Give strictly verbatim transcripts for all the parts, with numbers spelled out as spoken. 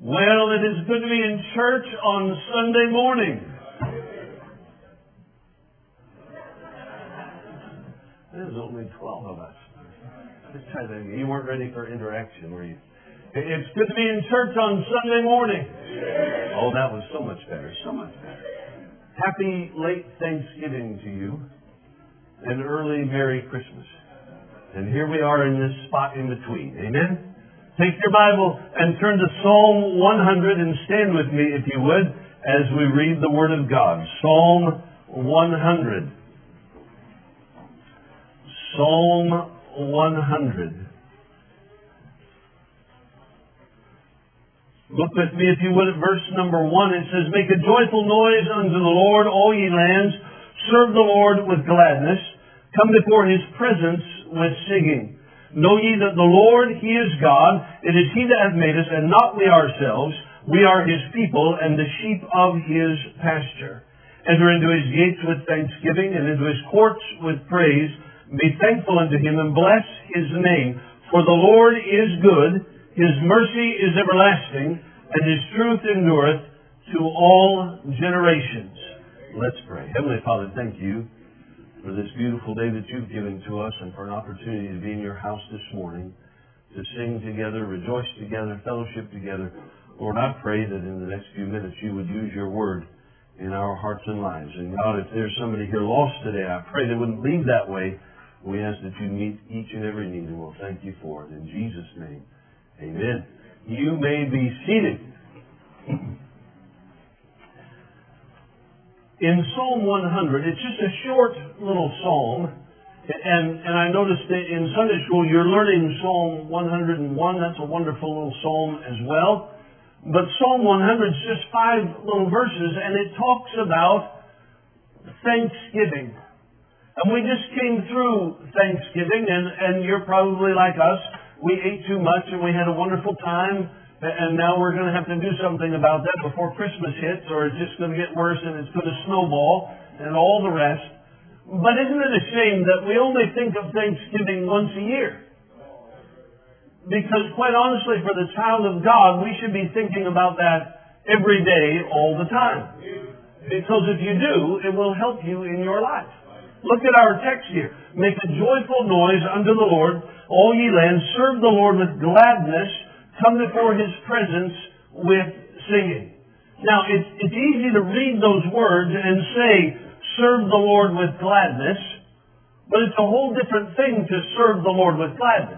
Well, it is good to be in church on Sunday morning. There's only twelve of us. Just try to, you weren't ready for interaction, were you? It's good to be in church on Sunday morning. Oh, that was so much better, so much better. Happy late Thanksgiving to you, and early Merry Christmas. And here we are in this spot in between. Amen? Take your Bible and turn to Psalm one hundred and stand with me, if you would, as we read the Word of God. Psalm one hundred. Psalm one hundred. Look with me, if you would, at verse number one. It says, "Make a joyful noise unto the Lord, all ye lands. Serve the Lord with gladness. Come before His presence with singing. Know ye that the Lord, He is God. It is He that hath made us, and not we ourselves. We are His people, and the sheep of His pasture. Enter into His gates with thanksgiving, and into His courts with praise. Be thankful unto Him, and bless His name. For the Lord is good. His mercy is everlasting, and His truth endureth to all generations." Let's pray. Heavenly Father, thank you for this beautiful day that you've given to us, and for an opportunity to be in your house this morning, to sing together, rejoice together, fellowship together. Lord, I pray that in the next few minutes you would use your word in our hearts and lives. And God, if there's somebody here lost today, I pray they wouldn't leave that way. We ask that you meet each and every need, and we'll thank you for it. In Jesus' name, amen. You may be seated. In Psalm one hundred, it's just a short little psalm, and, and I noticed that in Sunday school you're learning Psalm one hundred and one. That's a wonderful little psalm as well. But Psalm one hundred is just five little verses, and it talks about Thanksgiving. And we just came through Thanksgiving, and, and you're probably like us. We ate too much, and we had a wonderful time. And now we're going to have to do something about that before Christmas hits, or it's just going to get worse and it's going to snowball and all the rest. But isn't it a shame that we only think of Thanksgiving once a year? Because quite honestly, for the child of God, we should be thinking about that every day, all the time. Because if you do, it will help you in your life. Look at our text here. "Make a joyful noise unto the Lord, all ye lands. Serve the Lord with gladness. Come before His presence with singing." Now, it's, it's easy to read those words and say, serve the Lord with gladness, but it's a whole different thing to serve the Lord with gladness.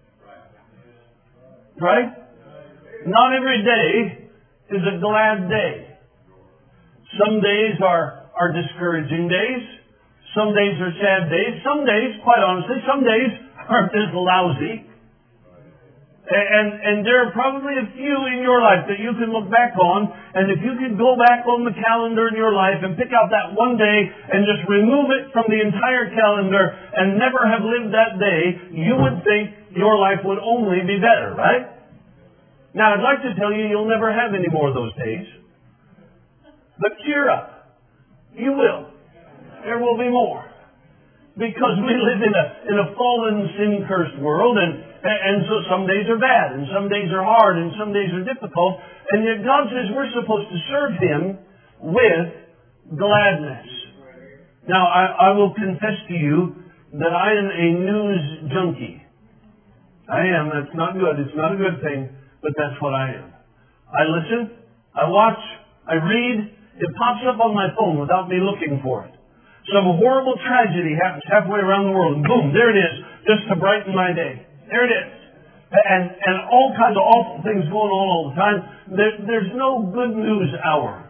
Right? Not every day is a glad day. Some days are, are discouraging days. Some days are sad days. Some days, quite honestly, some days are just lousy. And, and there are probably a few in your life that you can look back on, and if you could go back on the calendar in your life and pick out that one day and just remove it from the entire calendar and never have lived that day, you would think your life would only be better, right? Now, I'd like to tell you you'll never have any more of those days. But cheer up. You will. There will be more. Because we live in a in a fallen, sin-cursed world, and and so some days are bad, and some days are hard, and some days are difficult, and yet God says we're supposed to serve Him with gladness. Now, I, I will confess to you that I am a news junkie. I am. That's not good. It's not a good thing, but that's what I am. I listen, I watch, I read. It pops up on my phone without me looking for it. Some horrible tragedy happens halfway around the world, and boom, there it is, just to brighten my day. There it is. And and all kinds of awful things going on all the time. There, there's no good news hour.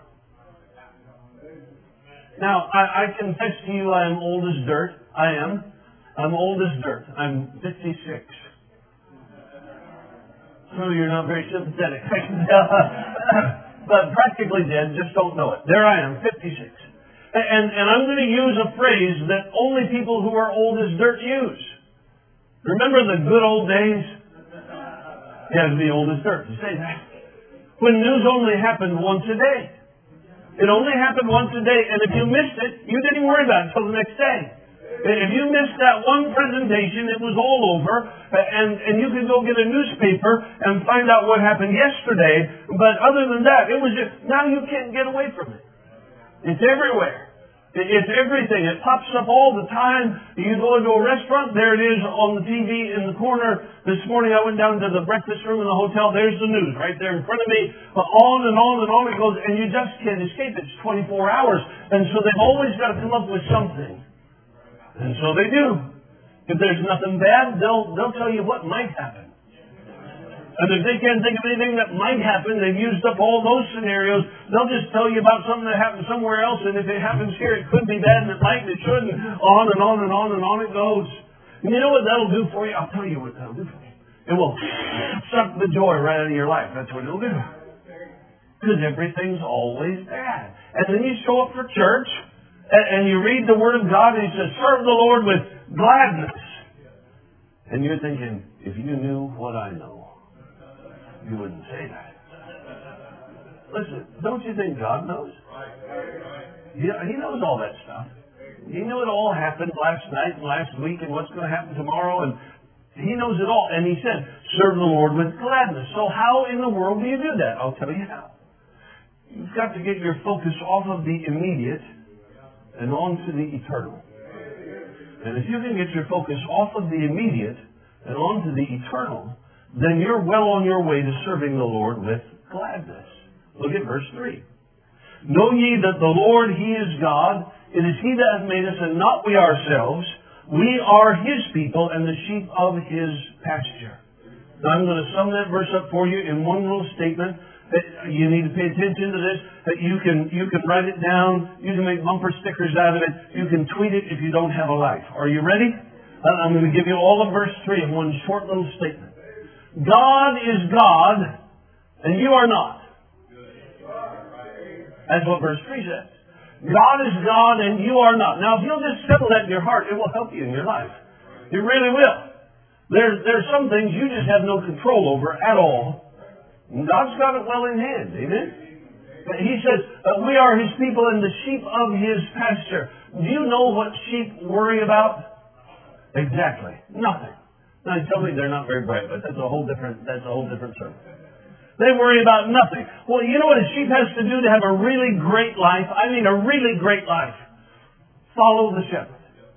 Now, I, I confess to you I am old as dirt. I am. I'm old as dirt. I'm fifty-six. So you're not very sympathetic. But practically dead, just don't know it. There I am, fifty-six. And, and I'm going to use a phrase that only people who are old as dirt use. Remember the good old days? You have to be old as dirt to say that. When news only happened once a day. It only happened once a day, and if you missed it, you didn't worry about it until the next day. If you missed that one presentation, it was all over, and, and you could go get a newspaper and find out what happened yesterday, but other than that, it was just, now you can't get away from it. It's everywhere. It's everything. It pops up all the time. You go into a restaurant, there it is on the T V in the corner. This morning I went down to the breakfast room in the hotel. There's the news right there in front of me. But on and on and on it goes, and you just can't escape. It's twenty-four hours. And so they've always got to come up with something. And so they do. If there's nothing bad, they'll, they'll tell you what might happen. And if they can't think of anything that might happen, they've used up all those scenarios, they'll just tell you about something that happened somewhere else, and if it happens here, it could be bad, and it might, and it shouldn't. On and on and on and on it goes. And you know what that'll do for you? I'll tell you what that'll do for you. It will suck the joy right out of your life. That's what it'll do. Because everything's always bad. And then you show up for church, and, and you read the Word of God, and it says, serve the Lord with gladness. And you're thinking, if you knew what I know, you wouldn't say that. Listen, don't you think God knows? He, he knows all that stuff. He knew it all happened last night and last week and what's going to happen tomorrow. And He knows it all. And He said, serve the Lord with gladness. So how in the world do you do that? I'll tell you how. You've got to get your focus off of the immediate and onto the eternal. And if you can get your focus off of the immediate and onto the eternal, then you're well on your way to serving the Lord with gladness. Look at verse three. Know ye that the Lord, He is God. It is He that hath made us, and not we ourselves. We are His people, and the sheep of His pasture. Now I'm going to sum that verse up for you in one little statement. That you need to pay attention to this. That you can you can write it down. You can make bumper stickers out of it. You can tweet it if you don't have a life. Are you ready? I'm going to give you all of verse three in one short little statement. God is God, and you are not. That's what verse three says. God is God, and you are not. Now, if you'll just settle that in your heart, it will help you in your life. It really will. There's, there's some things you just have no control over at all. And God's got it well in hand. Amen? He says, uh, we are His people and the sheep of His pasture. Do you know what sheep worry about? Exactly. Nothing. Now, you tell me they're not very bright, but that's a whole different, that's a whole different sermon. They worry about nothing. Well, you know what a sheep has to do to have a really great life? I mean, a really great life. Follow the shepherd.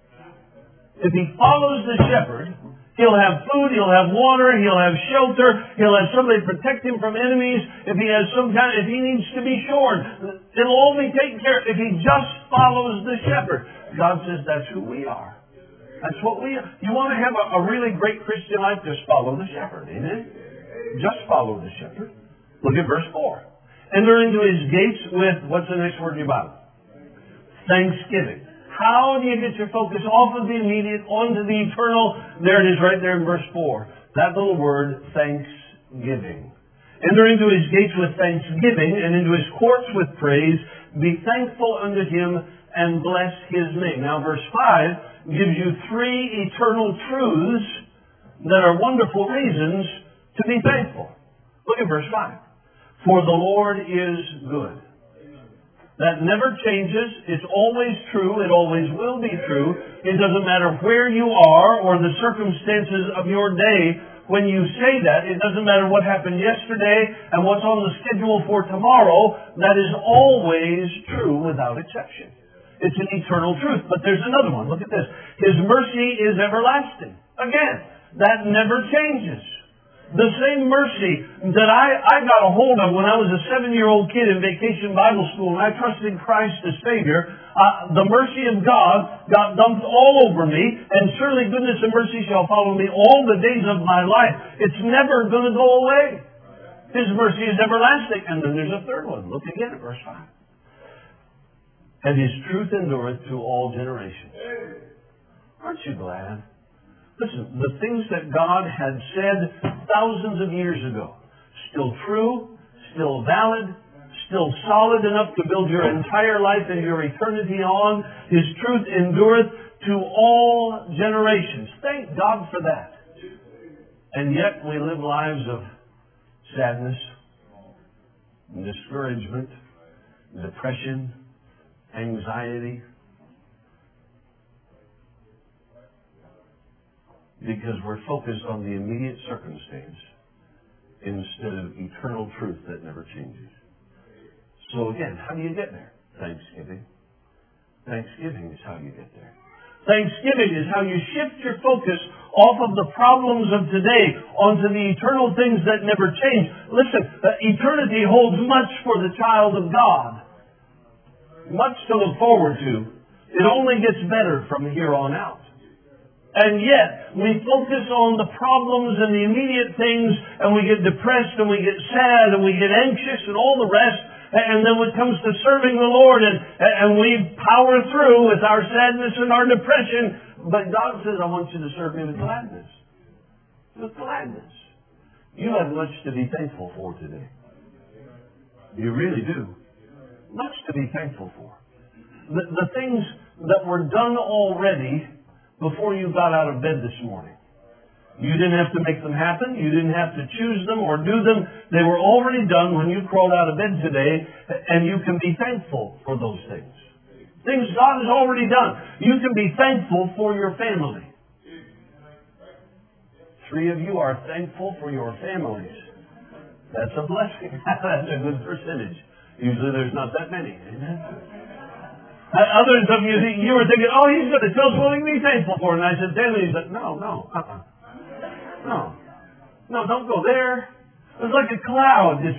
If he follows the shepherd, he'll have food, he'll have water, he'll have shelter, he'll have somebody protect him from enemies. If he has some kind, if he needs to be shorn, it'll all be taken care of if he just follows the shepherd. God says that's who we are. That's what we are. You want to have a, a really great Christian life, just follow the shepherd. Amen? Just follow the shepherd. Look at verse four. Enter into His gates with, what's the next word in your Bible? Thanksgiving. How do you get your focus off of the immediate onto the eternal? There it is right there in verse four. That little word, thanksgiving. Enter into His gates with thanksgiving and into His courts with praise. Be thankful unto Him and bless His name. Now verse five gives you three eternal truths that are wonderful reasons to be thankful. Look at verse five. For the Lord is good. That never changes. It's always true. It always will be true. It doesn't matter where you are or the circumstances of your day. When you say that, it doesn't matter what happened yesterday and what's on the schedule for tomorrow. That is always true without exception. It's an eternal truth. But there's another one. Look at this. His mercy is everlasting. Again, that never changes. The same mercy that I, I got a hold of when I was a seven-year-old kid in Vacation Bible School and I trusted Christ as Savior, uh, the mercy of God got dumped all over me, and surely goodness and mercy shall follow me all the days of my life. It's never going to go away. His mercy is everlasting. And then there's a third one. Look again at verse five. And His truth endureth to all generations. Aren't you glad? Listen, the things that God had said thousands of years ago, still true, still valid, still solid enough to build your entire life and your eternity on. His truth endureth to all generations. Thank God for that. And yet we live lives of sadness, discouragement, depression, anxiety. Because we're focused on the immediate circumstance instead of eternal truth that never changes. So again, how do you get there? Thanksgiving. Thanksgiving is how you get there. Thanksgiving is how you shift your focus off of the problems of today onto the eternal things that never change. Listen, uh, eternity holds much for the child of God. Much to look forward to. It only gets better from here on out. And yet, we focus on the problems and the immediate things, and we get depressed, and we get sad, and we get anxious, and all the rest. And then when it comes to serving the Lord, and, and we power through with our sadness and our depression, but God says, I want you to serve me with gladness. With gladness. You have much to be thankful for today. You really do. Much to be thankful for. The, the things that were done already before you got out of bed this morning. You didn't have to make them happen. You didn't have to choose them or do them. They were already done when you crawled out of bed today, and you can be thankful for those things. Things God has already done. You can be thankful for your family. Three of you are thankful for your families. That's a blessing. That's a good percentage. Usually there's not that many. Amen? Others of you, you were thinking, oh, he's going to tell us what to be thankful for. And I said, family. He said, no, no, uh-uh. No. No, don't go there. It's like a cloud. Just,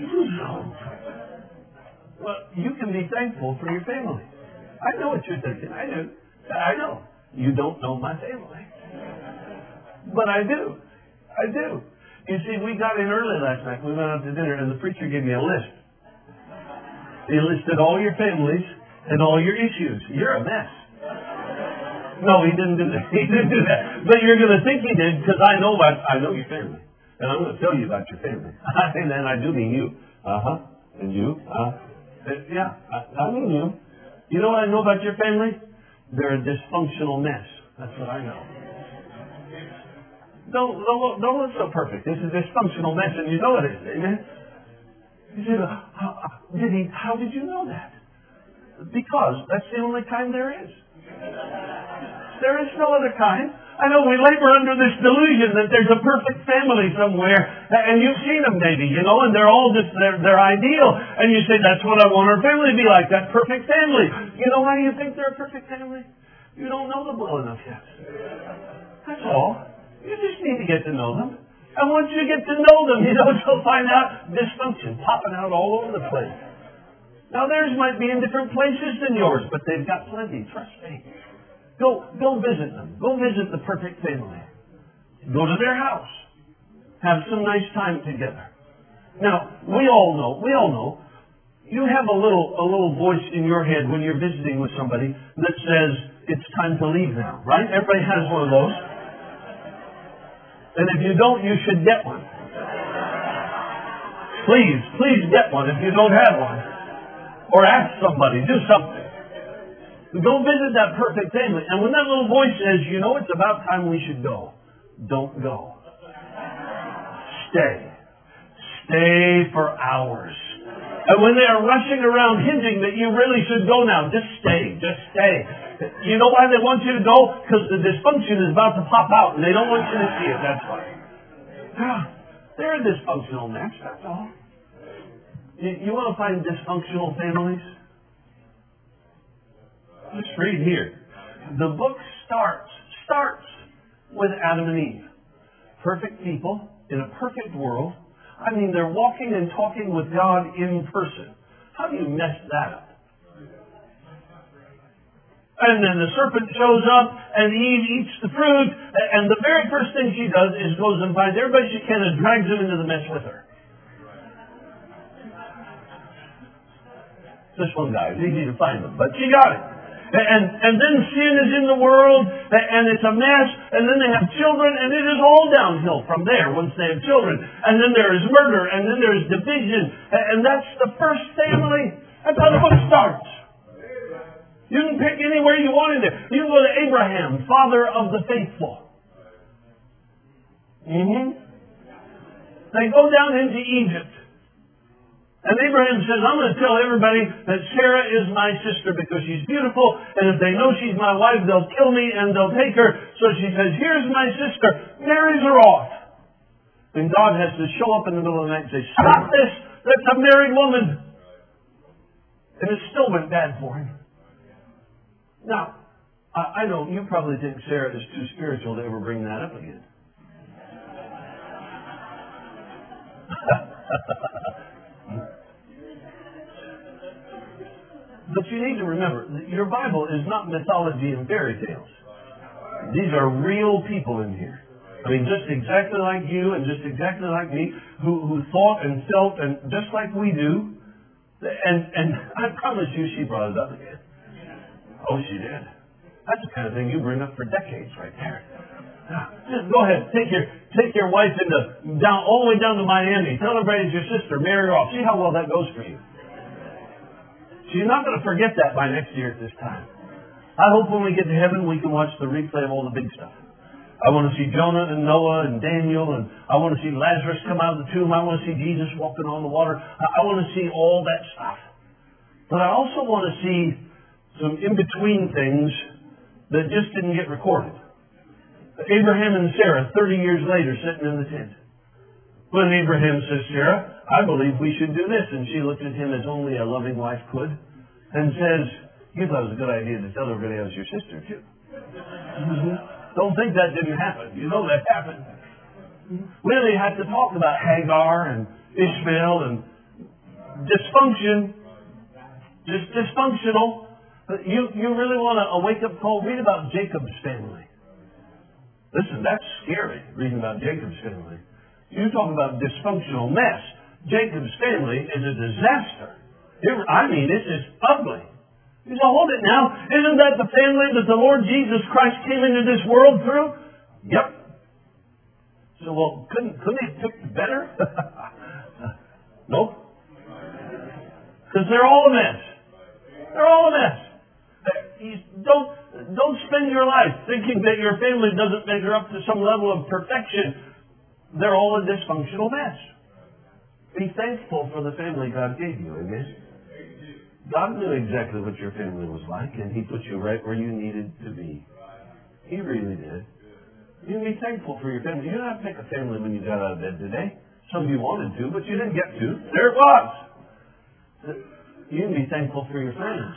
well, you can be thankful for your family. I know what you're thinking. I do. I know. You don't know my family. But I do. I do. You see, we got in early last night. We went out to dinner, and the preacher gave me a list. He listed all your families and all your issues. You're a mess. No, he didn't do that. He didn't do that. But you're going to think he did, because I know about, I know your family. And I'm going to tell you about your family. And then I do mean you. Uh-huh. And you. Uh, yeah, I, I mean you. You know what I know about your family? They're a dysfunctional mess. That's what I know. Don't, don't, don't look so perfect. It's a dysfunctional mess, and you know it is. Amen? You say, how, did he, how did you know that? Because that's the only kind there is. There is no other kind. I know we labor under this delusion that there's a perfect family somewhere, and you've seen them maybe, you know, and they're all just, they're, they're ideal. And you say, that's what I want our family to be like, that perfect family. You know why you think they're a perfect family? You don't know them well enough yet. That's all. You just need to get to know them. And once you get to know them, you know, you'll find out dysfunction popping out all over the place. Now theirs might be in different places than yours, but they've got plenty, trust me. Go, go visit them. Go visit the perfect family. Go to their house. Have some nice time together. Now, we all know, we all know, you have a little, a little voice in your head when you're visiting with somebody that says, it's time to leave now, right? Everybody has one of those. And if you don't, you should get one. Please, please get one if you don't have one. Or ask somebody, do something. Go visit that perfect family. And when that little voice says, you know, it's about time we should go, don't go. Stay. Stay for hours. And when they are rushing around hinting that you really should go now, just stay. Just stay. You know why they want you to go? Because the dysfunction is about to pop out and they don't want you to see it. That's why. They're a dysfunctional mess. That's all. You, you want to find dysfunctional families? Let's read here. The book starts, starts with Adam and Eve. Perfect people in a perfect world. I mean, they're walking and talking with God in person. How do you mess that up? And then the serpent shows up and Eve eats the fruit. And the very first thing she does is goes and finds everybody she can and drags them into the mess with her. This one guy, it's easy to find them, but she got it. And, and then sin is in the world, and it's a mess, and then they have children, and it is all downhill from there once they have children. And then there is murder, and then there is division, and that's the first family. That's how the book starts. You can pick anywhere you want in there. You can go to Abraham, father of the faithful. Mm-hmm. They go down into Egypt. And Abraham says, I'm going to tell everybody that Sarah is my sister because she's beautiful, and if they know she's my wife, they'll kill me and they'll take her. So she says, here's my sister, marries her off. And God has to show up in the middle of the night and say, stop this! That's a married woman! And it still went bad for him. Now, I know you probably think Sarah is too spiritual to ever bring that up again. But you need to remember, your Bible is not mythology and fairy tales. These are real people in here. I mean, just exactly like you and just exactly like me, who, who thought and felt and just like we do. And, and I promise you she brought it up again. Oh, she did. That's the kind of thing you bring up for decades right there. Now, just go ahead, take your take your wife into down all the way down to Miami. Tell everybody it's your sister, marry her off. See how well that goes for you. She's not going to forget that by next year at this time. I hope when we get to heaven we can watch the replay of all the big stuff. I want to see Jonah and Noah and Daniel, and I want to see Lazarus come out of the tomb. I want to see Jesus walking on the water. I want to see all that stuff. But I also want to see some in-between things that just didn't get recorded. Abraham and Sarah, thirty years later, sitting in the tent. When Abraham says, Sarah, I believe we should do this. And she looked at him as only a loving wife could and says, you thought it was a good idea to tell everybody I was your sister, too. Mm-hmm. Don't think that didn't happen. You know that happened. We really have to talk about Hagar and Ishmael and dysfunction. Just dysfunctional. You, you really want a wake-up call? Read about Jacob's family. Listen, that's scary, reading about Jacob's family. You talk about dysfunctional mess. Jacob's family is a disaster. It, I mean, it's just ugly. You say, hold it now. Isn't that the family that the Lord Jesus Christ came into this world through? Yep. So, well, couldn't, couldn't he have picked better? Nope. Because they're all a mess. They're all a mess. You don't, don't spend your life thinking that your family doesn't measure up to some level of perfection. They're all a dysfunctional mess. Be thankful for the family God gave you, amen? God knew exactly what your family was like, and He put you right where you needed to be. He really did. You can be thankful for your family. You didn't have to pick a family when you got out of bed today. Some of you wanted to, but you didn't get to. There it was. You can be thankful for your friends.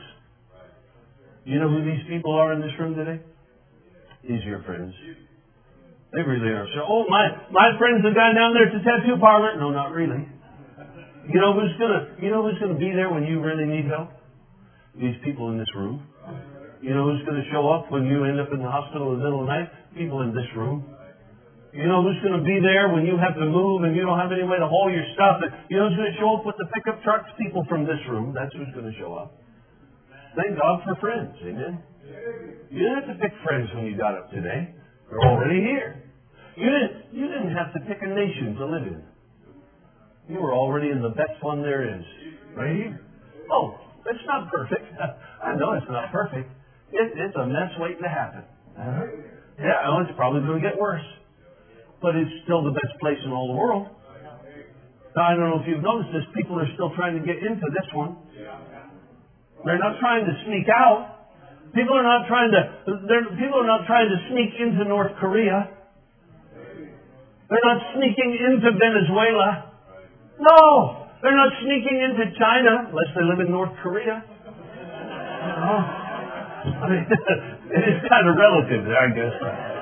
You know who these people are in this room today? These are your friends. They really are. So, oh, my, my friend's the guy down there at the tattoo parlor. No, not really. You know who's gonna, you know who's gonna be there when you really need help? These people in this room. You know who's gonna show up when you end up in the hospital in the middle of the night? People in this room. You know who's gonna be there when you have to move and you don't have any way to haul your stuff? You know who's gonna show up with the pickup trucks? People from this room. That's who's gonna show up. Thank God for friends. Amen. You didn't have to pick friends when you got up today. They're already here. You didn't, you didn't have to pick a nation to live in. You were already in the best one there is. Right here. Oh, it's not perfect. I know it's not perfect. It, it's a mess waiting to happen. Uh-huh. Yeah, well, it's probably going to get worse. But it's still the best place in all the world. Now, I don't know if you've noticed this. People are still trying to get into this one. They're not trying to sneak out. People are not trying to, people are not trying to sneak into North Korea. They're not sneaking into Venezuela. No! They're not sneaking into China, unless they live in North Korea. Oh. I mean, it's kind of relative there, I guess.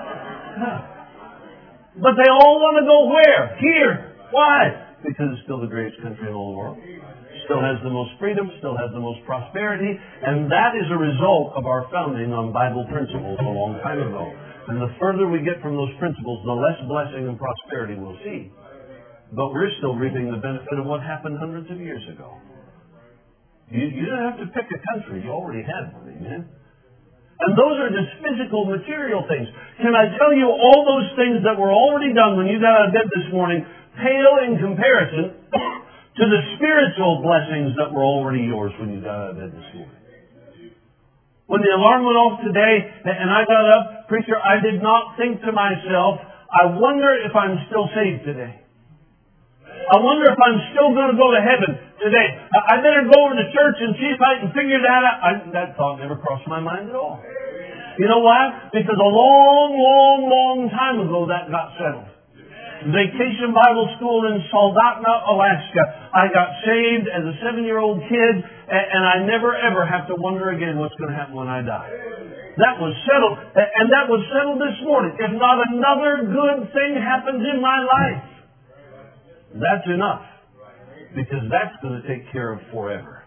But they all want to go where? Here. Why? Because it's still the greatest country in all the world. Still has the most freedom, still has the most prosperity, and that is a result of our founding on Bible principles a long time ago. And the further we get from those principles, the less blessing and prosperity we'll see. But we're still reaping the benefit of what happened hundreds of years ago. You, you didn't have to pick a country. You already had one, amen? And those are just physical, material things. Can I tell you, all those things that were already done when you got out of bed this morning pale in comparison to the spiritual blessings that were already yours when you got out of bed this morning. When the alarm went off today and I got up, preacher, I did not think to myself, I wonder if I'm still saved today. I wonder if I'm still going to go to heaven. today. I better go over to church and see if I can figure that out. I, that thought never crossed my mind at all. You know why? Because a long, long, long time ago that got settled. Vacation Bible School in Soldotna, Alaska. I got saved as a seven-year-old kid, and I never ever have to wonder again what's going to happen when I die. That was settled, and that was settled this morning. If not another good thing happens in my life, that's enough, because that's going to take care of forever.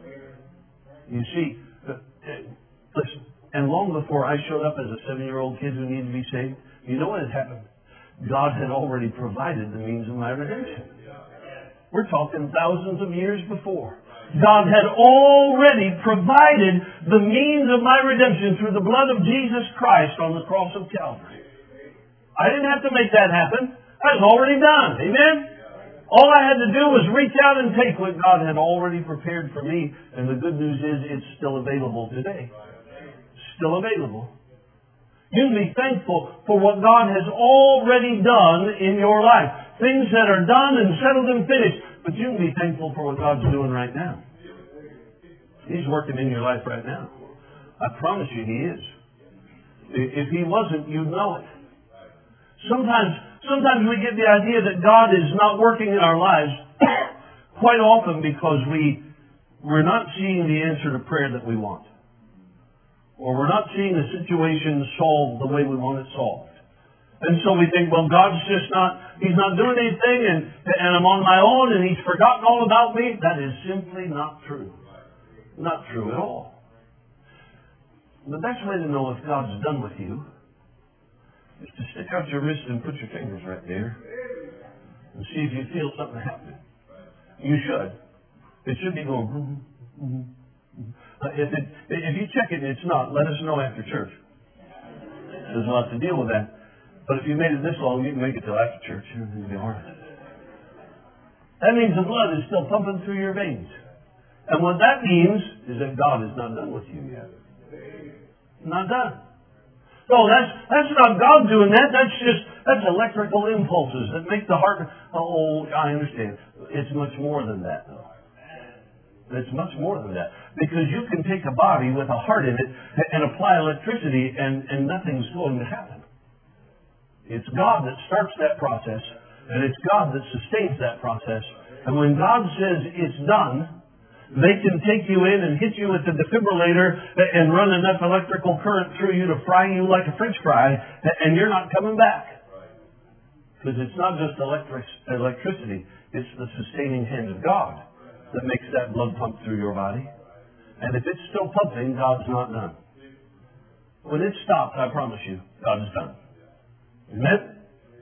You see, listen, and long before I showed up as a seven-year-old kid who needed to be saved, you know what had happened? God had already provided the means of my redemption. We're talking thousands of years before. God had already provided the means of my redemption through the blood of Jesus Christ on the cross of Calvary. I didn't have to make that happen. That was already done. Amen? All I had to do was reach out and take what God had already prepared for me. And the good news is it's still available today. Still available. You can be thankful for what God has already done in your life. Things that are done and settled and finished. But you can be thankful for what God's doing right now. He's working in your life right now. I promise you He is. If He wasn't, you'd know it. Sometimes, sometimes we get the idea that God is not working in our lives quite often because we, we're not seeing the answer to prayer that we want. Or we're not seeing the situation solved the way we want it solved. And so we think, well, God's just not, He's not doing anything and, and I'm on my own and He's forgotten all about me. That is simply not true. Not true at all. The best way to know if God's done with you is to stick out your wrist and put your fingers right there and see if you feel something happening. You should. It should be going, mm-hmm, mm-hmm. If, it, if you check it and it's not, let us know after church. There's a lot to deal with that. But if you made it this long, you can make it till after church. It'll be all right. That means the blood is still pumping through your veins. And what that means is that God is not done with you yet. Not done. So that's that's not God doing that. That's just that's electrical impulses that make the heart. Oh, I understand. It's much more than that, though. It's much more than that. Because you can take a body with a heart in it and apply electricity and, and nothing's going to happen. It's God that starts that process and it's God that sustains that process. And when God says it's done, they can take you in and hit you with the defibrillator and run enough electrical current through you to fry you like a French fry and you're not coming back. Because it's not just electric, electricity, it's the sustaining hand of God that makes that blood pump through your body. And if it's still pumping, God's not done. When it stops, I promise you, God's done. Amen?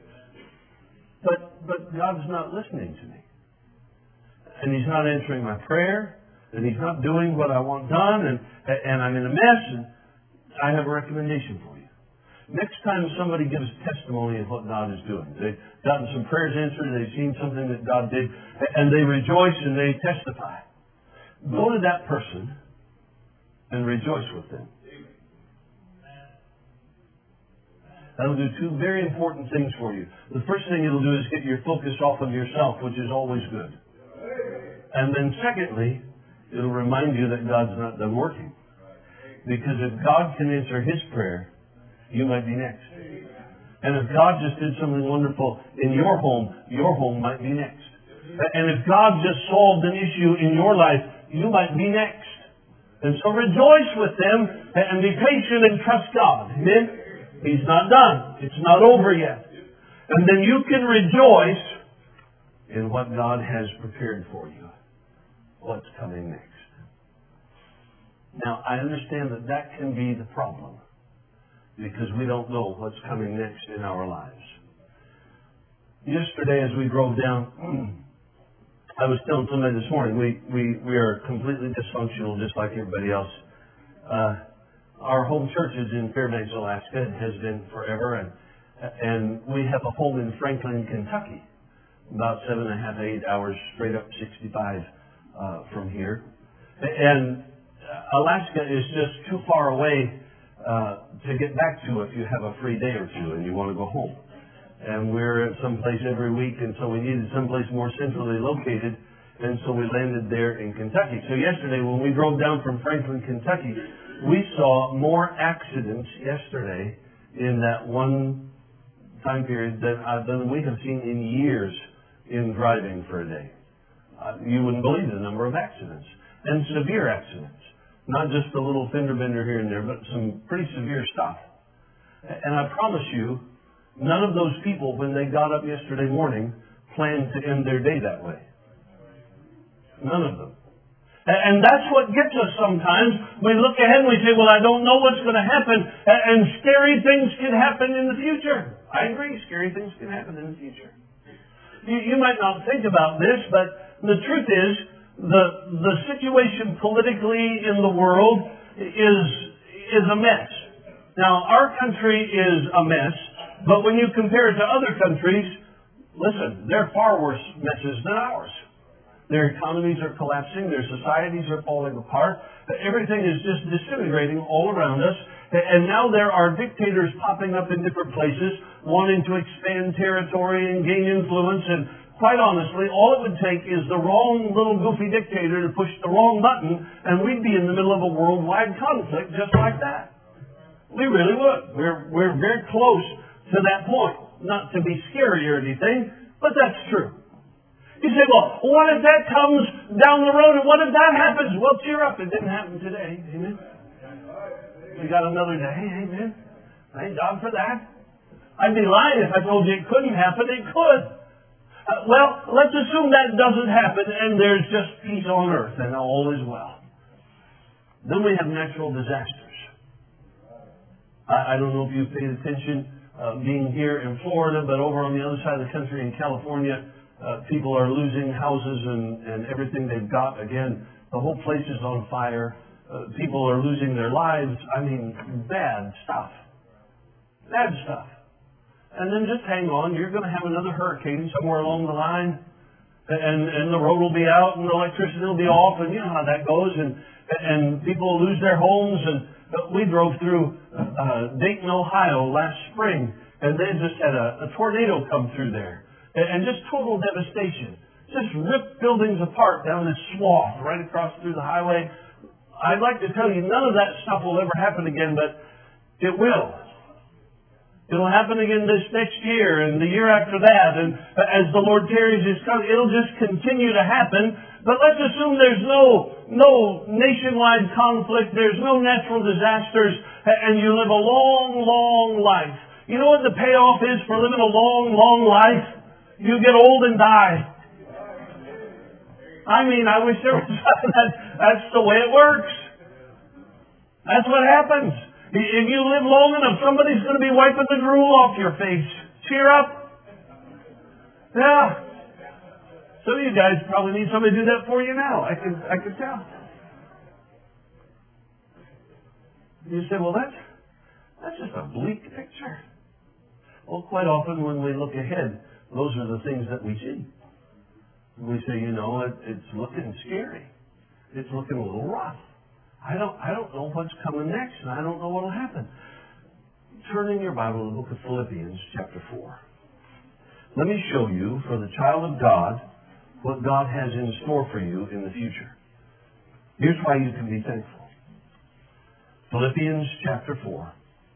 But, but God's not listening to me. And He's not answering my prayer. And He's not doing what I want done. And, and I'm in a mess. And I have a recommendation for you. Next time somebody gives testimony of what God is doing, they've gotten some prayers answered, they've seen something that God did, and they rejoice and they testify. Go to that person and rejoice with them. That'll do two very important things for you. The first thing it'll do is get your focus off of yourself, which is always good. And then secondly, it'll remind you that God's not done working. Because if God can answer His prayer, you might be next. And if God just did something wonderful in your home, your home might be next. And if God just solved an issue in your life, you might be next. And so rejoice with them and be patient and trust God. Amen? He's not done. It's not over yet. And then you can rejoice in what God has prepared for you. What's coming next. Now, I understand that that can be the problem. Because we don't know what's coming next in our lives. Yesterday as we drove down, I was telling somebody this morning, we, we, we are completely dysfunctional just like everybody else. Uh, our home church is in Fairbanks, Alaska, and has been forever, and, and we have a home in Franklin, Kentucky, about seven and a half, eight hours straight up sixty-five uh, from here. And Alaska is just too far away uh, to get back to if you have a free day or two and you want to go home. And we're at someplace every week, and so we needed someplace more centrally located. And so we landed there in Kentucky. So yesterday when we drove down from Franklin, Kentucky, we saw more accidents yesterday in that one time period than, uh, than we have seen in years in driving for a day. Uh, you wouldn't believe the number of accidents. And severe accidents. Not just a little fender bender here and there, but some pretty severe stuff. And I promise you, none of those people, when they got up yesterday morning, planned to end their day that way. None of them. And that's what gets us sometimes. We look ahead and we say, well, I don't know what's going to happen. And scary things can happen in the future. I agree, scary things can happen in the future. You, you might not think about this, but the truth is, the, the situation politically in the world is, is a mess. Now, our country is a mess, but when you compare it to other countries, listen, they're far worse messes than ours. Their economies are collapsing. Their societies are falling apart. Everything is just disintegrating all around us. And now there are dictators popping up in different places, wanting to expand territory and gain influence. And quite honestly, all it would take is the wrong little goofy dictator to push the wrong button, and we'd be in the middle of a worldwide conflict just like that. We really would. We're, we're very close to that point. Not to be scary or anything, but that's true. You say, well, what if that comes down the road and what if that happens? Well, cheer up. It didn't happen today. Amen. We got another day. Amen. Thank God for that. I'd be lying if I told you it couldn't happen. It could. Uh, well, let's assume that doesn't happen and there's just peace on earth and all is well. Then we have natural disasters. I, I don't know if you've paid attention uh, being here in Florida, but over on the other side of the country in California, Uh, people are losing houses and, and everything they've got. Again, the whole place is on fire. Uh, people are losing their lives. I mean, bad stuff. Bad stuff. And then just hang on. You're going to have another hurricane somewhere along the line. And, and the road will be out and the electricity will be off. And you know how that goes. And, and people will lose their homes. And we drove through uh, Dayton, Ohio last spring. And they just had a, a tornado come through there. And just total devastation. Just ripped buildings apart down this swath right across through the highway. I'd like to tell you none of that stuff will ever happen again, but it will. It'll happen again this next year and the year after that. And as the Lord tarries His coming, it'll just continue to happen. But let's assume there's no, no nationwide conflict, there's no natural disasters, and you live a long, long life. You know what the payoff is for living a long, long life? You get old and die. I mean, I wish there was that. That's the way it works. That's what happens. If you live long enough, somebody's going to be wiping the drool off your face. Cheer up. Yeah. Some of you guys probably need somebody to do that for you now. I can, I can tell. You say, well, that's, that's just a bleak picture. Well, quite often when we look ahead, those are the things that we see. We say, you know, it, it's looking scary. It's looking a little rough. I don't, I don't know what's coming next, and I don't know what will happen. Turn in your Bible to the book of Philippians, chapter four. Let me show you, for the child of God, what God has in store for you in the future. Here's why you can be thankful. Philippians, chapter four.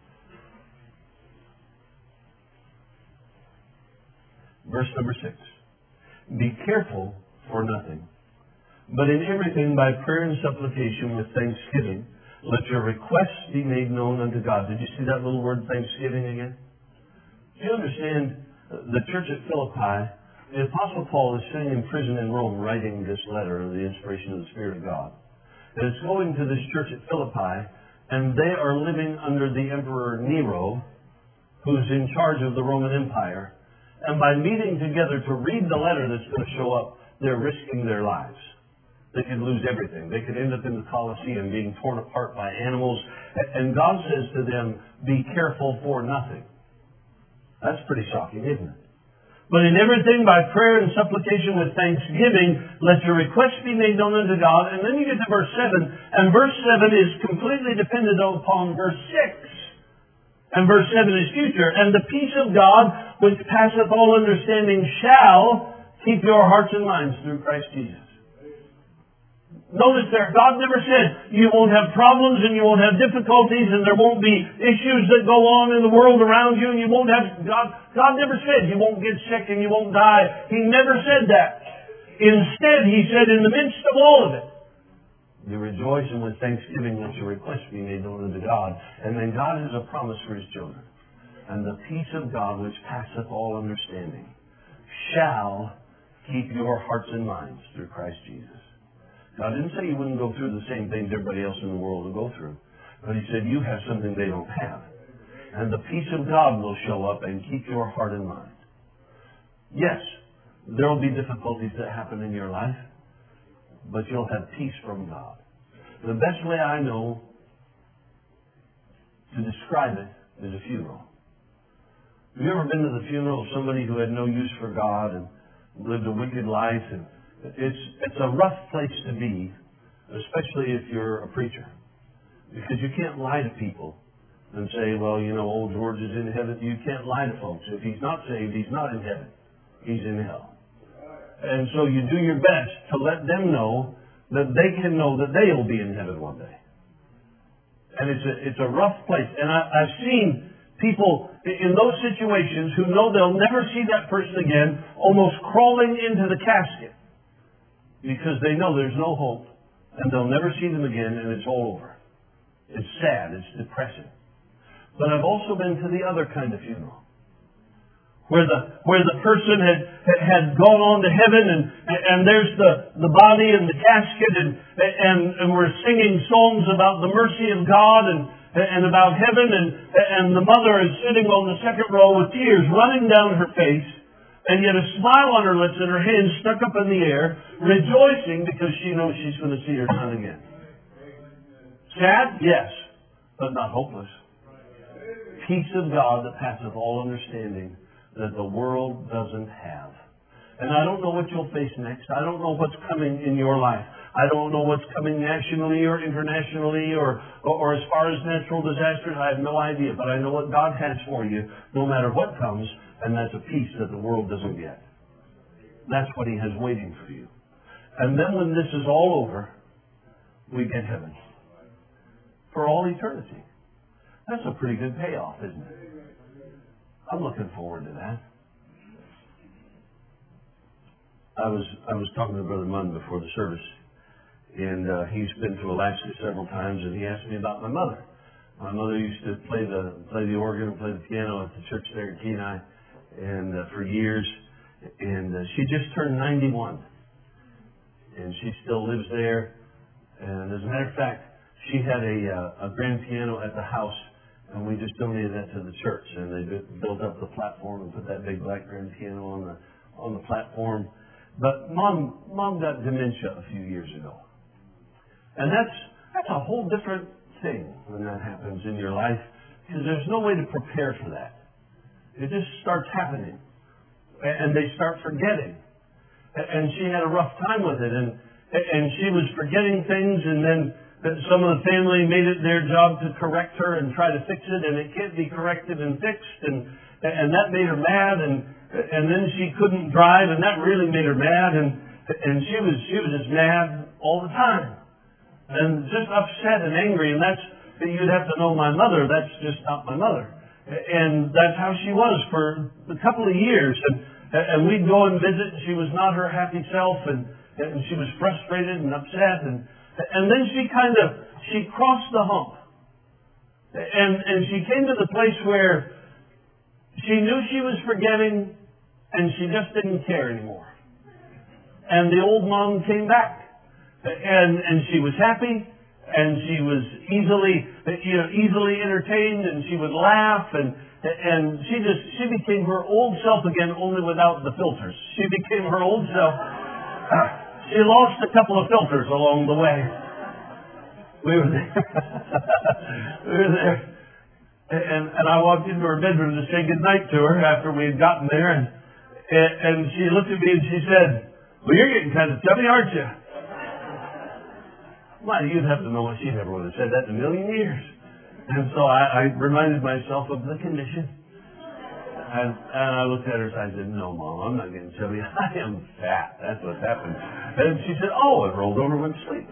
Verse number six. Be careful for nothing, but in everything by prayer and supplication with thanksgiving, let your requests be made known unto God. Did you see that little word thanksgiving again? Do you understand the church at Philippi? The Apostle Paul is sitting in prison in Rome writing this letter of the inspiration of the Spirit of God. And it's going to this church at Philippi, and they are living under the Emperor Nero, who's in charge of the Roman Empire. And by meeting together to read the letter that's going to show up, they're risking their lives. They could lose everything. They could end up in the Colosseum being torn apart by animals. And God says to them, be careful for nothing. That's pretty shocking, isn't it? But in everything by prayer and supplication with thanksgiving, let your requests be made known unto God. And then you get to verse seven. And verse seven is completely dependent upon verse six. And verse seven is future. And the peace of God, which passeth all understanding, shall keep your hearts and minds through Christ Jesus. Notice there, God never said you won't have problems and you won't have difficulties and there won't be issues that go on in the world around you and you won't have, God, God never said you won't get sick and you won't die. He never said that. Instead, He said in the midst of all of it, you rejoice and with thanksgiving let your requests be made known unto God. And then God has a promise for His children. And the peace of God which passeth all understanding shall keep your hearts and minds through Christ Jesus. God didn't say you wouldn't go through the same things everybody else in the world will go through. But He said you have something they don't have. And the peace of God will show up and keep your heart and mind. Yes, there will be difficulties that happen in your life, but you'll have peace from God. The best way I know to describe it is a funeral. Have you ever been to the funeral of somebody who had no use for God and lived a wicked life? And it's it's a rough place to be, especially if you're a preacher, because you can't lie to people and say, well, you know, old George is in heaven. You can't lie to folks. If he's not saved, he's not in heaven. He's in hell. And so you do your best to let them know that they can know that they will be in heaven one day. And it's a, it's a rough place. And I, I've seen people in those situations who know they'll never see that person again, almost crawling into the casket because they know there's no hope and they'll never see them again and it's all over. It's sad. It's depressing. But I've also been to the other kind of funeral, where the where the person had had gone on to heaven and and there's the, the body and the casket and and and we're singing songs about the mercy of God and and about heaven and and the mother is sitting on the second row with tears running down her face and yet a smile on her lips and her hands stuck up in the air, rejoicing because she knows she's going to see her son again. Sad? Yes, but not hopeless. Peace of God that passeth all understanding, that the world doesn't have. And I don't know what you'll face next. I don't know what's coming in your life. I don't know what's coming nationally or internationally or, or, or as far as natural disasters. I have no idea. But I know what God has for you no matter what comes, and that's a peace that the world doesn't get. That's what He has waiting for you. And then when this is all over, we get heaven. For all eternity. That's a pretty good payoff, isn't it? I'm looking forward to that. I was I was talking to Brother Munn before the service, and uh, he's been to Alaska several times, and he asked me about my mother. My mother used to play the play the organ and play the piano at the church there in Kenai, and uh, for years, and uh, she just turned ninety-one, and she still lives there. And as a matter of fact, she had a uh, a grand piano at the house. And we just donated that to the church, and they built up the platform and put that big black grand piano on the on the platform. But mom, mom got dementia a few years ago, and that's that's a whole different thing when that happens in your life, because there's no way to prepare for that. It just starts happening, and they start forgetting. And she had a rough time with it, and and she was forgetting things, and then some of the family made it their job to correct her and try to fix it, and it can't be corrected and fixed, and and that made her mad, and and then she couldn't drive, and that really made her mad, and and she was she was just mad all the time, and just upset and angry, and that's you'd have to know my mother. That's just not my mother, and that's how she was for a couple of years, and and we'd go and visit, and she was not her happy self, and and she was frustrated and upset, and. And then she kind of, she crossed the hump. And, and she came to the place where she knew she was forgetting and she just didn't care anymore. And the old mom came back. And, and she was happy and she was easily, you know, easily entertained and she would laugh and, and she just, she became her old self again, only without the filters. She became her old self. She lost a couple of filters along the way. We were there. we were there. And, and I walked into her bedroom to say goodnight to her after we had gotten there. And, and, and she looked at me and she said, well, you're getting kind of chubby, aren't you? Well, you'd have to know what she never would have said that in a million years. And so I, I reminded myself of the condition. And, and I looked at her and I said, no, Mom, I'm not getting chubby. I am fat. That's what's happened. And she said, oh, it rolled over and went to sleep.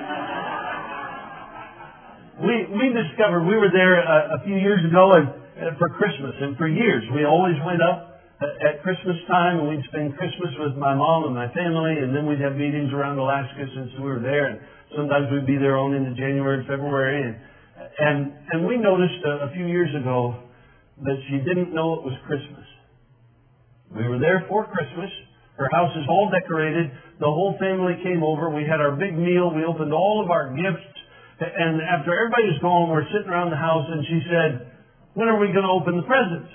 We, we discovered, we were there a, a few years ago and, and for Christmas. And for years, we always went up at, at Christmas time and we'd spend Christmas with my mom and my family. And then we'd have meetings around Alaska since we were there. And sometimes we'd be there on into January and February. And, and, and we noticed a, a few years ago that she didn't know it was Christmas. We were there for Christmas. Her house is all decorated. The whole family came over. We had our big meal. We opened all of our gifts. And after everybody was gone, we're sitting around the house and she said, when are we going to open the presents?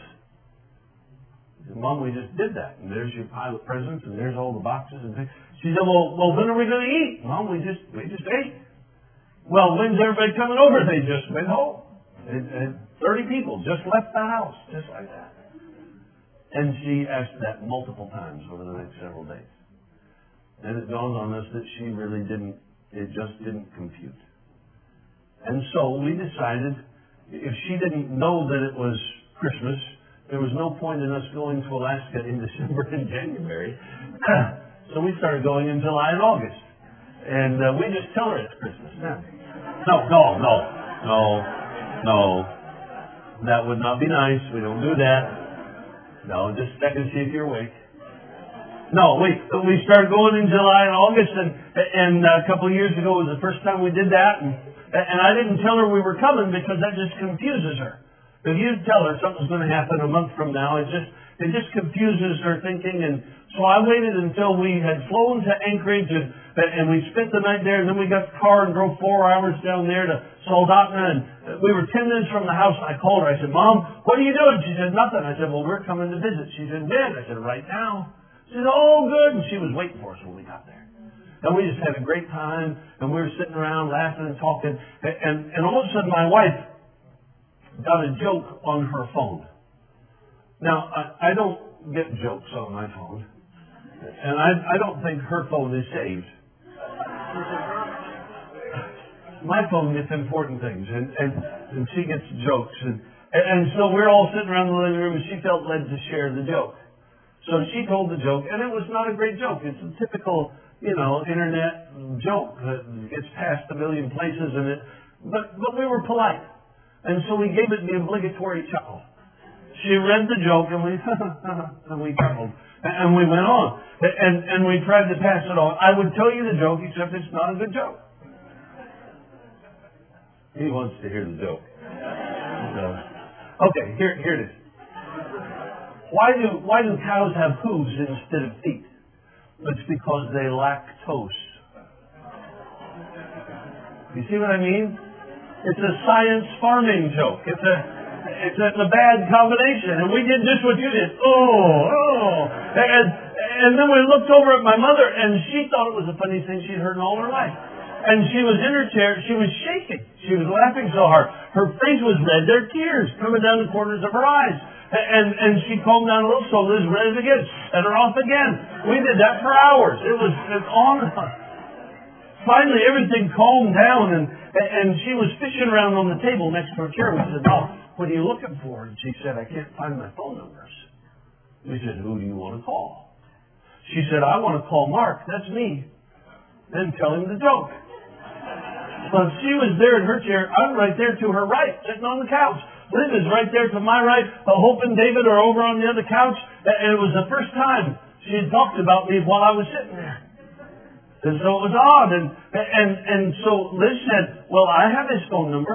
I said, Mom, we just did that. And there's your pile of presents and there's all the boxes and things. She said, well, well when are we going to eat? Mom, we just, we just ate. Well, when's everybody coming over? They just went home. And, and thirty people just left the house, just like that. And she asked that multiple times over the next several days. And it dawned on us that she really didn't, it just didn't compute. And so we decided if she didn't know that it was Christmas, there was no point in us going to Alaska in December and January. So we started going in July and August. And uh, we just tell her it's Christmas now. No, no, no, no. No, that would not be nice. We don't do that. No, just check and see if you're awake. No, we we started going in July and August, and and a couple of years ago was the first time we did that, and and I didn't tell her we were coming because that just confuses her. If you tell her something's going to happen a month from now, it just it just confuses her thinking, and so I waited until we had flown to Anchorage and and we spent the night there, and then we got the car and drove four hours down there to Soldotna, and we were ten minutes from the house, and I called her. I said, Mom, what are you doing? She said, nothing. I said, well, we're coming to visit. She said, when? I said, right now. She said, oh, good. And she was waiting for us when we got there. And we just had a great time, and we were sitting around laughing and talking, and, and, and all of a sudden my wife got a joke on her phone. Now, I, I don't get jokes on my phone, and I, I don't think her phone is saved. My phone gets important things, and, and, and she gets jokes. And, and so we're all sitting around the living room, and she felt led to share the joke. So she told the joke, and it was not a great joke. It's a typical, you know, internet joke that gets past a million places, and it, but, but we were polite. And so we gave it the obligatory chuckle. She read the joke, and we, and we chuckled. And we went on. And, and we tried to pass it on. I would tell you the joke, except it's not a good joke. He wants to hear the joke. So, okay, here, here it is. Why do, why do cows have hooves instead of feet? It's because they lactose. You see what I mean? It's a science farming joke. It's a, it's a, a bad combination. And we did just what you did. Oh, oh. And, and then we looked over at my mother, and she thought it was the funniest thing she'd heard in all her life. And she was in her chair. She was shaking. She was laughing so hard. Her face was red. There were tears coming down the corners of her eyes. And, and she calmed down a little, so Liz read it again. Set her off again. We did that for hours. It was, it was on and on. Finally, everything calmed down, and, and she was fishing around on the table next to her chair. We said, "Oh, what are you looking for?" And she said, "I can't find my phone numbers." We said, "Who do you want to call?" She said, "I want to call Mark. That's me. Then tell him the joke." Well, she was there in her chair. I'm right there to her right, sitting on the couch. Liz is right there to my right. Uh, Hope and David are over on the other couch. And it was the first time she had talked about me while I was sitting there. And so it was odd. And, and, and so Liz said, "Well, I have his phone number."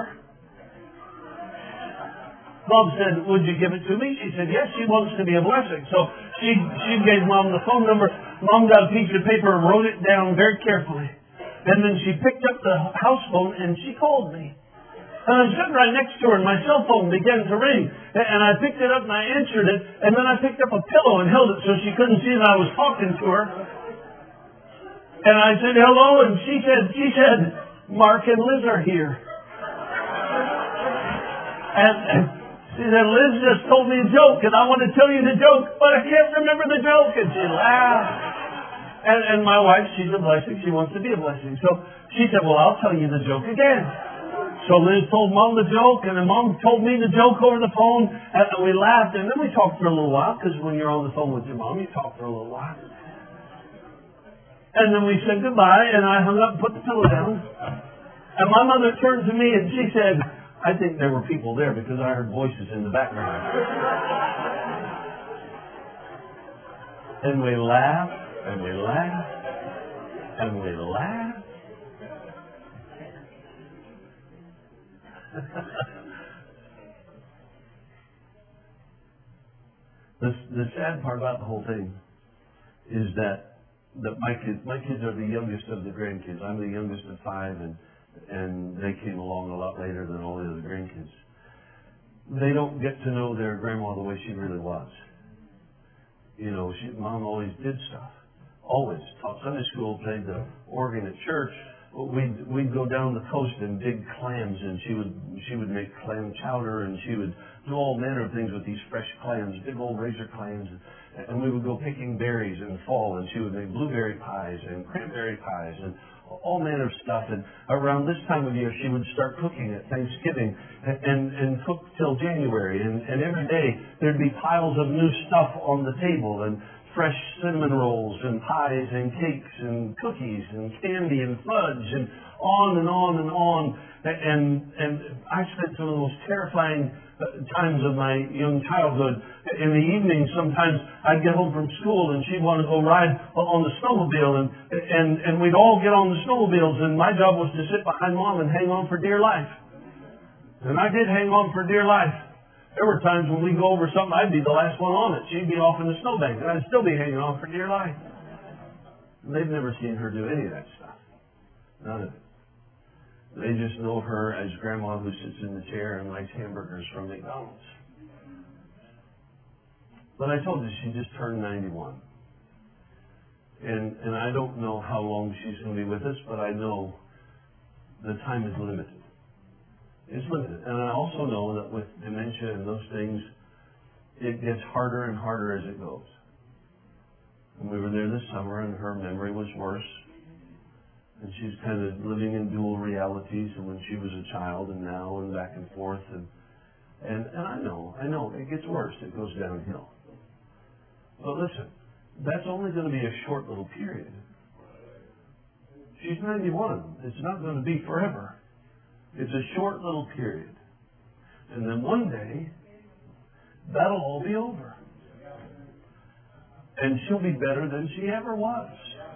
Bob said, "Would you give it to me?" She said, "Yes, she wants to be a blessing." So she, she gave Mom the phone number. Mom got a piece of paper and wrote it down very carefully. And then she picked up the house phone and she called me. And I was sitting right next to her, and my cell phone began to ring. And I picked it up and I answered it. And then I picked up a pillow and held it so she couldn't see that I was talking to her. And I said, "Hello," and she said, she said, "Mark and Liz are here." And, and she said, "Liz just told me a joke, and I want to tell you the joke, but I can't remember the joke." And she laughed. And, and my wife, she's a blessing. She wants to be a blessing. So she said, "Well, I'll tell you the joke again." So Liz told Mom the joke, and then Mom told me the joke over the phone, and we laughed, and then we talked for a little while, because when you're on the phone with your mom, you talk for a little while. And then we said goodbye, and I hung up and put the pillow down. And my mother turned to me and she said, I think there were people there because I heard voices in the background. And we laughed, and we laughed, and we laughed. the, the sad part about the whole thing is that that my kids, my kids are the youngest of the grandkids. I'm the youngest of five, and and they came along a lot later than all the other grandkids. They don't get to know their grandma the way she really was. You know, she, Mom always did stuff. Always. Taught Sunday school, played the organ at church. We'd, we'd go down the coast and dig clams, and she would she would make clam chowder, and she would do all manner of things with these fresh clams, big old razor clams. And we would go picking berries in the fall, and she would make blueberry pies and cranberry pies and all manner of stuff. And around this time of year, she would start cooking at Thanksgiving and, and, and cook till January. And, and every day, there'd be piles of new stuff on the table, and fresh cinnamon rolls and pies and cakes and cookies and candy and fudge and on and on and on. And, and I spent some of the most terrifying times of my young childhood. In the evening, sometimes I'd get home from school and she'd want to go ride on the snowmobile, and, and, and we'd all get on the snowmobiles, and my job was to sit behind Mom and hang on for dear life. And I did hang on for dear life. There were times when we'd go over something, I'd be the last one on it. She'd be off in the snowbank, and I'd still be hanging on for dear life. And they've never seen her do any of that stuff. None of it. They just know her as Grandma who sits in the chair and likes hamburgers from McDonald's. But I told you she just turned ninety-one. And, and I don't know how long she's going to be with us, but I know the time is limited. It's limited. And I also know that with dementia and those things, it gets harder and harder as it goes. And we were there this summer, and her memory was worse. And she's kind of living in dual realities, and when she was a child and now and back and forth. And, and, and I know, I know, it gets worse. It goes downhill. But listen, that's only going to be a short little period. She's ninety-one. It's not going to be forever. It's a short little period. And then one day, that'll all be over. And she'll be better than she ever was.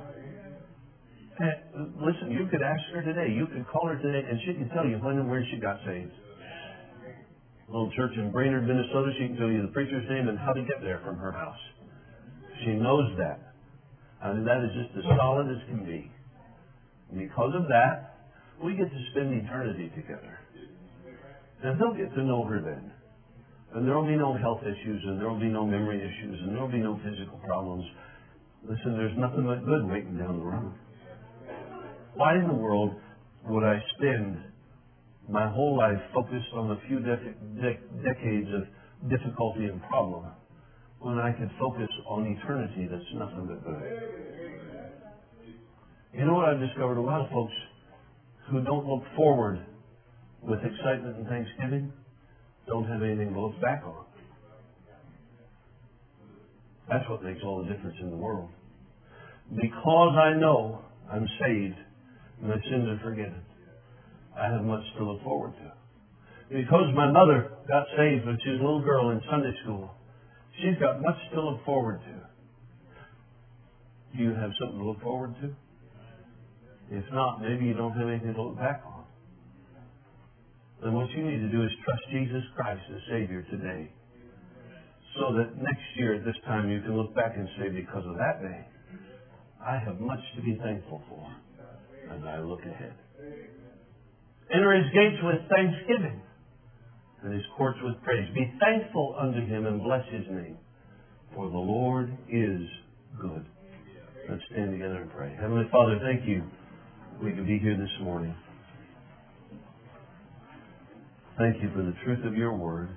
And listen, you could ask her today. You could call her today, and she can tell you when and where she got saved. A little church in Brainerd, Minnesota. She can tell you the preacher's name and how to get there from her house. She knows that. I mean, that is just as solid as can be. And because of that, we get to spend eternity together. And he'll get to know her then. And there will be no health issues, and there will be no memory issues, and there will be no physical problems. Listen, there's nothing but good waiting down the road. Why in the world would I spend my whole life focused on a few dec- dec- decades of difficulty and problem when I could focus on eternity that's nothing but good? You know what I've discovered? A lot of folks who don't look forward with excitement and thanksgiving don't have anything to look back on. That's what makes all the difference in the world. Because I know I'm saved, my sins are forgiven, I have much to look forward to. Because my mother got saved when she was a little girl in Sunday school, she's got much to look forward to. Do you have something to look forward to? If not, maybe you don't have anything to look back on. Then what you need to do is trust Jesus Christ as Savior today, so that next year at this time you can look back and say, because of that day, I have much to be thankful for as I look ahead. Enter his gates with thanksgiving and his courts with praise. Be thankful unto him and bless his name, for the Lord is good. Let's stand together and pray. Heavenly Father, thank you we can be here this morning. Thank you for the truth of your word.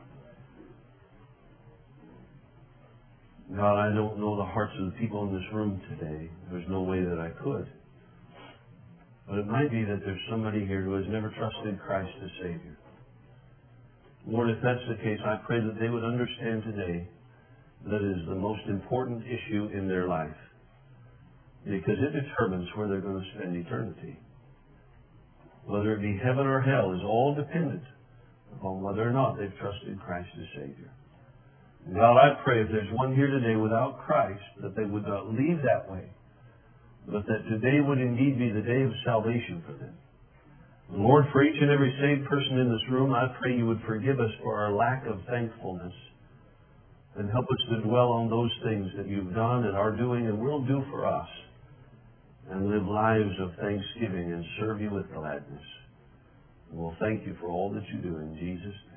God, I don't know the hearts of the people in this room today. There's no way that I could. But it might be that there's somebody here who has never trusted Christ as Savior. Lord, if that's the case, I pray that they would understand today that it is the most important issue in their life, because it determines where they're going to spend eternity. Whether it be heaven or hell is all dependent upon whether or not they've trusted Christ as Savior. God, I pray if there's one here today without Christ, that they would not leave that way, but that today would indeed be the day of salvation for them. And Lord, for each and every saved person in this room, I pray you would forgive us for our lack of thankfulness and help us to dwell on those things that you've done and are doing and will do for us, and live lives of thanksgiving and serve you with gladness. And we'll thank you for all that you do in Jesus' name.